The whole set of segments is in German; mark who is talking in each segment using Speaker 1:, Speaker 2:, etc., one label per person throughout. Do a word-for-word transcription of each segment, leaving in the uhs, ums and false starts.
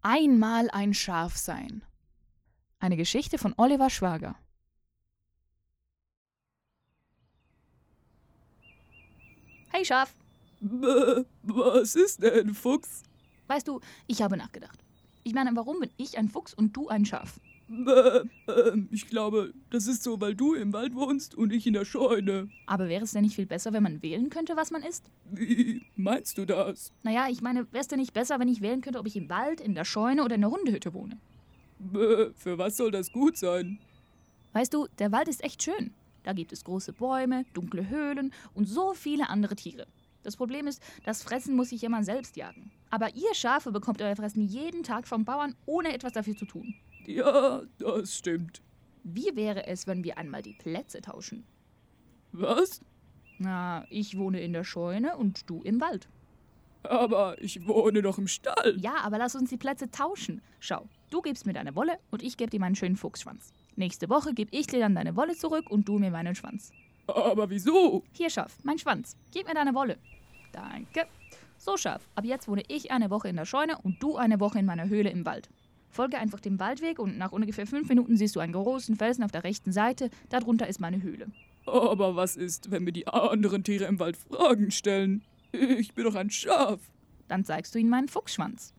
Speaker 1: Einmal ein Schaf sein. Eine Geschichte von Oliver Schwager. Hey Schaf.
Speaker 2: Bäh, was ist denn, Fuchs?
Speaker 1: Weißt du, ich habe nachgedacht. Ich meine, warum bin ich ein Fuchs und du ein Schaf?
Speaker 2: Bäh, ähm, ich glaube, das ist so, weil du im Wald wohnst und ich in der Scheune.
Speaker 1: Aber wäre es denn nicht viel besser, wenn man wählen könnte, was man ist?
Speaker 2: Wie meinst du das?
Speaker 1: Naja, ich meine, wäre es denn nicht besser, wenn ich wählen könnte, ob ich im Wald, in der Scheune oder in der Hundehütte wohne?
Speaker 2: Bäh, für was soll das gut sein?
Speaker 1: Weißt du, der Wald ist echt schön. Da gibt es große Bäume, dunkle Höhlen und so viele andere Tiere. Das Problem ist, das Fressen muss ich immer selbst jagen. Aber ihr Schafe bekommt euer Fressen jeden Tag vom Bauern, ohne etwas dafür zu tun.
Speaker 2: Ja, das stimmt.
Speaker 1: Wie wäre es, wenn wir einmal die Plätze tauschen?
Speaker 2: Was?
Speaker 1: Na, ich wohne in der Scheune und du im Wald.
Speaker 2: Aber ich wohne doch im Stall.
Speaker 1: Ja, aber lass uns die Plätze tauschen. Schau, du gibst mir deine Wolle und ich gebe dir meinen schönen Fuchsschwanz. Nächste Woche gebe ich dir dann deine Wolle zurück und du mir meinen Schwanz.
Speaker 2: Aber wieso?
Speaker 1: Hier, Schaf, mein Schwanz. Gib mir deine Wolle. Danke. So, Schaf, ab jetzt wohne ich eine Woche in der Scheune und du eine Woche in meiner Höhle im Wald. Folge einfach dem Waldweg und nach ungefähr fünf Minuten siehst du einen großen Felsen auf der rechten Seite. Darunter ist meine Höhle.
Speaker 2: Aber was ist, wenn mir die anderen Tiere im Wald Fragen stellen? Ich bin doch ein Schaf.
Speaker 1: Dann zeigst du ihnen meinen Fuchsschwanz.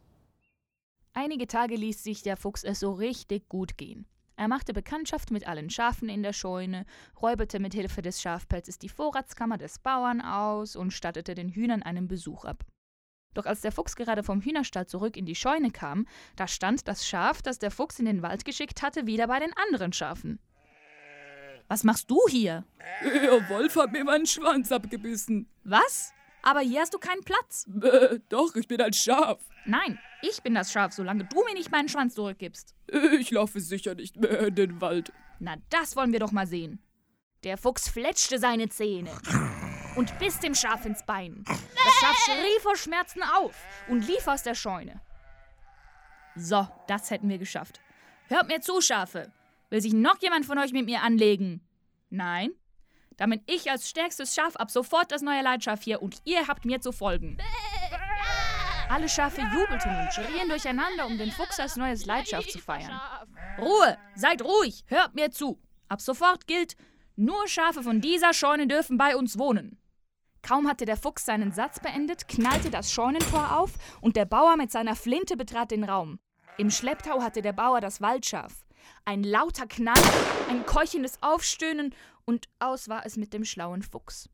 Speaker 1: Einige Tage ließ sich der Fuchs es so richtig gut gehen. Er machte Bekanntschaft mit allen Schafen in der Scheune, räuberte mit Hilfe des Schafpelzes die Vorratskammer des Bauern aus und stattete den Hühnern einen Besuch ab. Doch als der Fuchs gerade vom Hühnerstall zurück in die Scheune kam, da stand das Schaf, das der Fuchs in den Wald geschickt hatte, wieder bei den anderen Schafen. Was machst du hier?
Speaker 2: Der Wolf hat mir meinen Schwanz abgebissen.
Speaker 1: Was? Aber hier hast du keinen Platz.
Speaker 2: Bäh, doch, ich bin ein Schaf.
Speaker 1: Nein, ich bin das Schaf, solange du mir nicht meinen Schwanz zurückgibst.
Speaker 2: Ich laufe sicher nicht mehr in den Wald.
Speaker 1: Na, das wollen wir doch mal sehen. Der Fuchs fletschte seine Zähne und biss dem Schaf ins Bein. Das Schaf schrie vor Schmerzen auf und lief aus der Scheune. So, das hätten wir geschafft. Hört mir zu, Schafe. Will sich noch jemand von euch mit mir anlegen? Nein? Dann bin ich als stärkstes Schaf ab sofort das neue Leitschaf hier und ihr habt mir zu folgen. Alle Schafe jubelten und schrien durcheinander, um den Fuchs als neues Leitschaf zu feiern. Ruhe! Seid ruhig! Hört mir zu! Ab sofort gilt, nur Schafe von dieser Scheune dürfen bei uns wohnen. Kaum hatte der Fuchs seinen Satz beendet, knallte das Scheunentor auf und der Bauer mit seiner Flinte betrat den Raum. Im Schlepptau hatte der Bauer das Waldschaf. Ein lauter Knall, ein keuchendes Aufstöhnen und aus war es mit dem schlauen Fuchs.